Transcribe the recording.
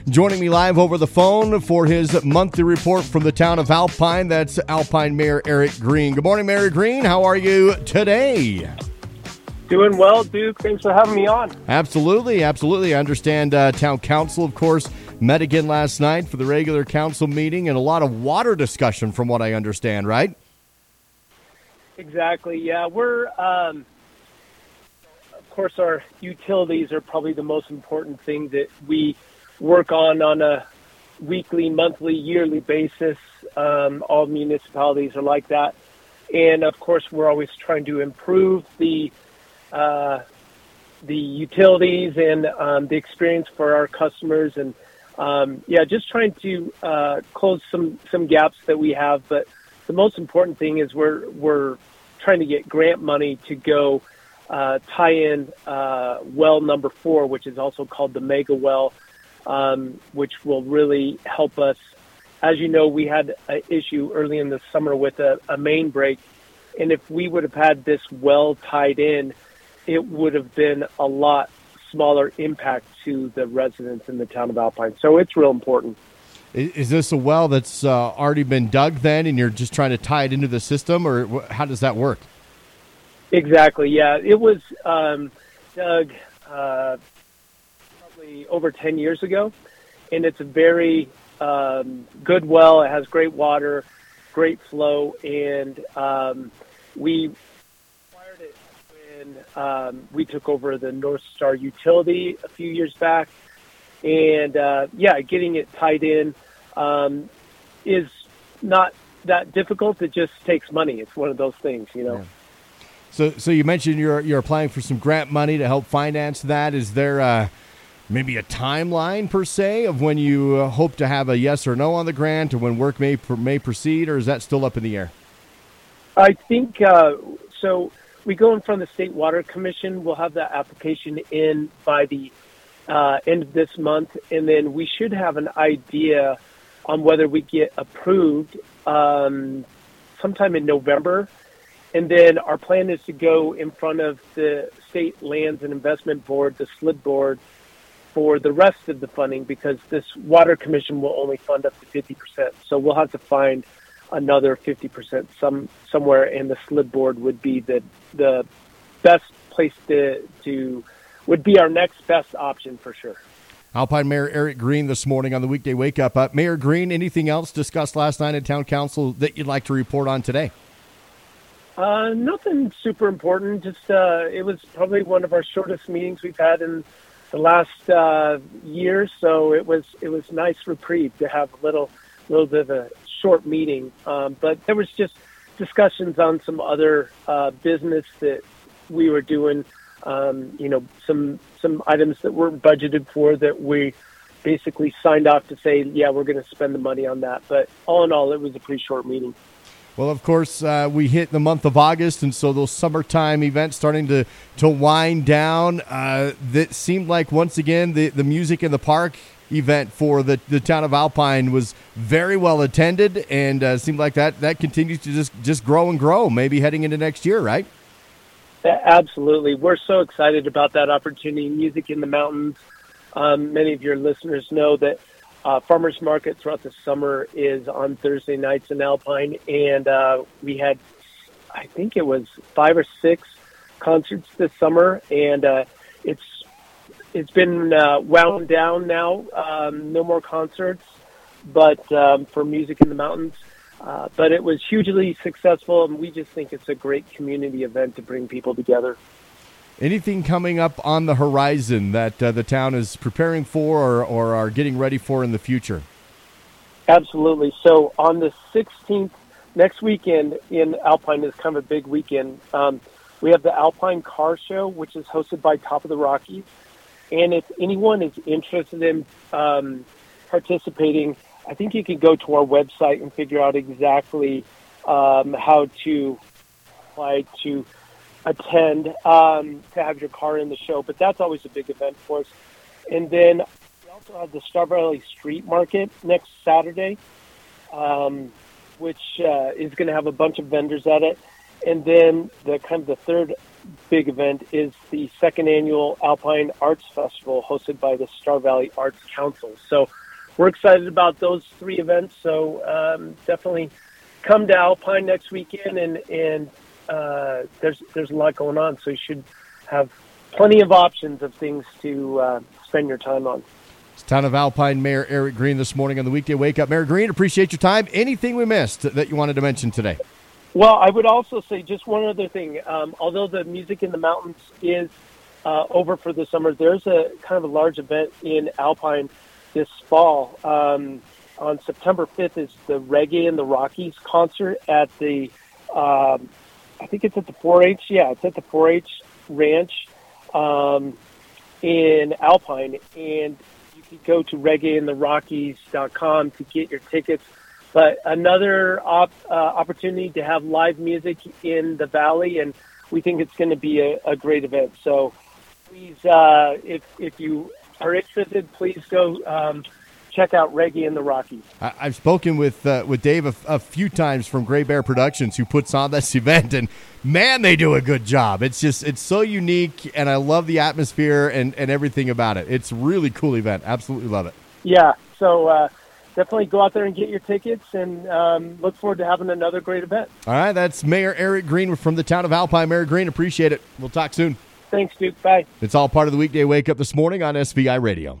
Joining me live over the phone for his monthly report from the town of Alpine, that's Alpine Mayor Eric Green. Good morning, Mayor Green. How are you today? Doing well, Duke. Thanks for having me on. Absolutely. I understand town council, of course, met again last night for the regular council meeting and a lot of water discussion from what I understand, right? Exactly, yeah. We're, of course, our utilities are probably the most important thing that we work on a weekly, monthly, yearly basis. All municipalities are like that. And, of course, we're always trying to improve the utilities and the experience for our customers. And, just trying to close some gaps that we have. But the most important thing is we're trying to get grant money to go tie in well number 4, which is also called the Mega Well, which will really help us. As you know, we had an issue early in the summer with a main break, and if we would have had this well tied in, it would have been a lot smaller impact to the residents in the town of Alpine. So it's real important. Is this a well that's already been dug then, and you're just trying to tie it into the system, or how does that work? Exactly, yeah. It was dug probably over 10 years ago, and it's a very good well. It has great water, great flow, and we acquired it when we took over the North Star utility a few years back. And, getting it tied in is not that difficult. It just takes money. It's one of those things, you know. Yeah. So you mentioned you're applying for some grant money to help finance that. Is there maybe a timeline, per se, of when you hope to have a yes or no on the grant, or when work may proceed, or is that still up in the air? I think so. We go in front of the State Water Commission. We'll have that application in by the end of this month, and then we should have an idea on whether we get approved sometime in November. And then our plan is to go in front of the State Lands and Investment Board, the SLID board, for the rest of the funding, because this Water Commission will only fund up to 50%. So we'll have to find another 50% somewhere, and the SLID board would be the best place to would be our next best option for sure. Alpine Mayor Eric Green this morning on the Weekday Wake Up. Mayor Green, anything else discussed last night at Town Council that you'd like to report on today? Nothing super important. Just it was probably one of our shortest meetings we've had in the last year, so it was nice reprieve to have a little bit of a short meeting. But there was just discussions on some other business that we were doing. Some items that weren't budgeted for that we basically signed off to say, yeah, we're going to spend the money on that. But all in all, it was a pretty short meeting. Well, of course, we hit the month of August, and so those summertime events starting to wind down. That seemed like, once again, the Music in the Park event for the town of Alpine was very well attended, and seemed like that continues to just grow and grow, maybe heading into next year, right? Absolutely. We're so excited about that opportunity. Music in the Mountains. Many of your listeners know that Farmers Market throughout the summer is on Thursday nights in Alpine, and we had, I think it was 5 or 6 concerts this summer, and it's been wound down now. No more concerts, but for Music in the Mountains. But it was hugely successful, and we just think it's a great community event to bring people together. Anything coming up on the horizon that the town is preparing for or are getting ready for in the future? Absolutely. So on the 16th, next weekend in Alpine is kind of a big weekend. We have the Alpine Car Show, which is hosted by Top of the Rockies. And if anyone is interested in participating, I think you can go to our website and figure out exactly how to apply to attend, to have your car in the show. But that's always a big event for us. And then we also have the Star Valley Street Market next Saturday, which is going to have a bunch of vendors at it. And then the third big event is the second annual Alpine Arts Festival hosted by the Star Valley Arts Council. So we're excited about those 3 events. So definitely come to Alpine next weekend, and there's a lot going on. So you should have plenty of options of things to spend your time on. It's Town of Alpine Mayor Eric Green this morning on the Weekday Wake Up. Mayor Green, appreciate your time. Anything we missed that you wanted to mention today? Well, I would also say just one other thing. Although the Music in the Mountains is over for the summer, there's a kind of a large event in Alpine this fall. On September 5th is the Reggae in the Rockies concert at the, I think it's at the 4-H. Yeah, it's at the 4-H Ranch in Alpine. And you can go to reggaeintherockies.com to get your tickets. But another opportunity to have live music in the Valley, and we think it's going to be a great event. So please, if you are interested, please go check out Reggae in the Rockies. I've spoken with Dave a few times from Gray Bear Productions, who puts on this event, and man, they do a good job. It's so unique, and I love the atmosphere and everything about it. It's a really cool event. Absolutely love it. Yeah, so definitely go out there and get your tickets, and look forward to having another great event. All right, that's Mayor Eric Green from the Town of Alpine. Mayor Green, appreciate it. We'll talk soon. Thanks, Duke. Bye. It's all part of the Weekday Wake Up this morning on SVI Radio.